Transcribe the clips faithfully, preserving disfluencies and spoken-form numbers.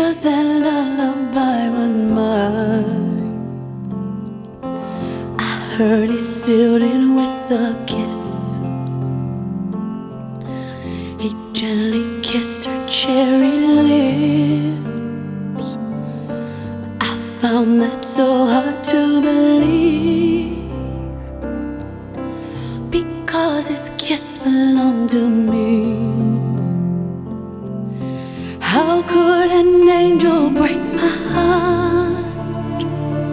because that lullaby was mine. I heard he sealed it with a kiss. He gently kissed her cherry lips. I found that so hard to believe, because his kiss belonged to me. How could an angel break my heart?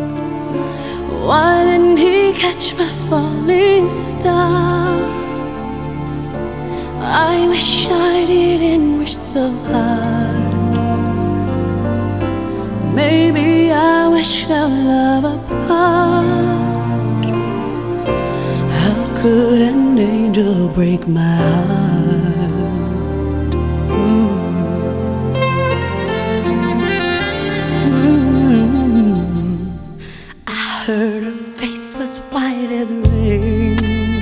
Why didn't he catch my falling star? I wish I didn't wish so hard. Maybe I wish our love apart. How could an angel break my heart? Mm. I heard her face was white as rain,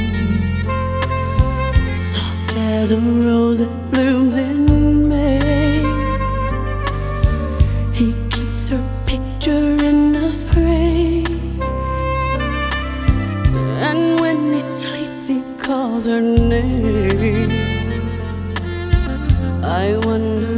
soft as a rose that blooms in May. He keeps her picture in a frame, and when he sleeps he calls her name. I wonder